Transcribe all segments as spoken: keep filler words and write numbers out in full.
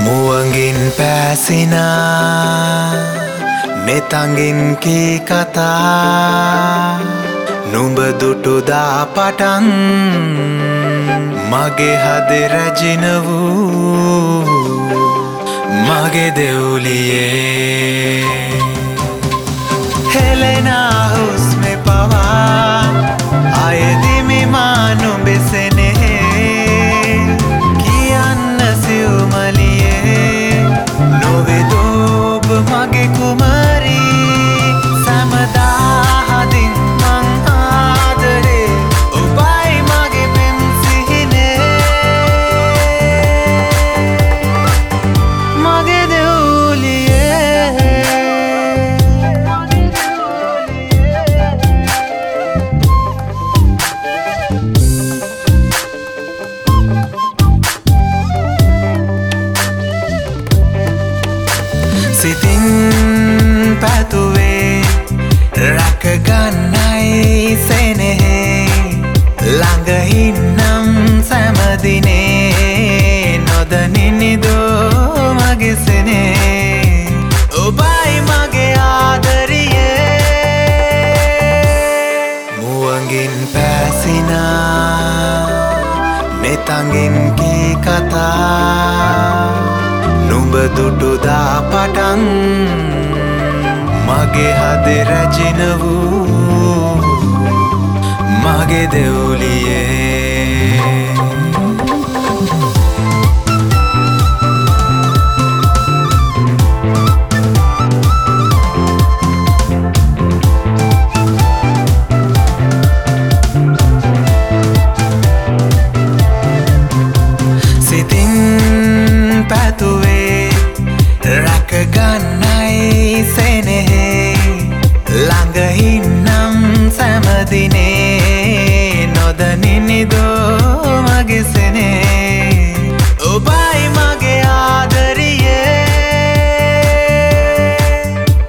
මුවගින් පැසිනා නෙතගින් කී කතා නුඹ දුටුදා පටන් මගේ හදේ රැජින වූ මගේ දෙවුලියේ හෙලෙනා හුස්මෙ පවා අයදිමි මා නුඹෙසෙනේ කියන්න සිව්මලියේ නොවෙදෝබ මගේ කුමරී සැමදා හදින් මං ආදරේ ඔබයි මගේ පෙම් සිහිනේ මගේ දෙවුලියේ සිතින් පැතුවේ රැකගන්නයි සෙනෙහේ ළඟහින්නම් සැමදිනේ නොදනිනිදෝ මගේ සෙනේ ඔබයි මගේ ආදරියේ මුවගින් පැසිනා නෙතගින් කී කතා නුඹ දුටුදා පටන් මගේ හදේ රැජින වූ මගේ දෙවුලියේ සිතින් පැතුවේ රැකගන්නයි සෙනෙහේ ළඟහින්නම් සැමදිනේ නොදනිනිදෝ මගේ සෙනේ ඔබයි මගේ ආදරියේ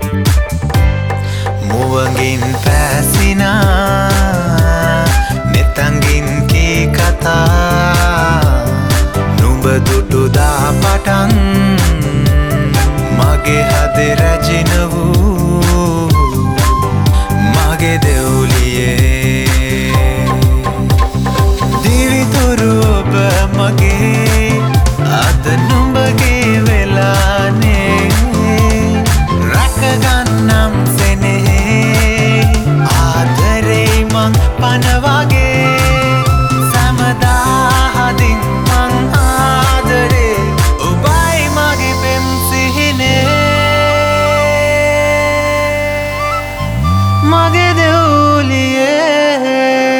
මුවගින් පැසිනා නෙතගින් කී කතා නුඹ දුටුදා පටන් මගේ හදේ රැජින වූ මගේ දෙවුලියේ දිවිතුරු ඔබ මගේ අද නුඹගේ වෙලානේ රැකගන්නම් සෙනෙහේ ආදරේ මං පනවගේ සැමදා හදින් මං ආදරේ ඔබයි මගේ පෙම් සිහිනේ මගේ දෙවුලියේ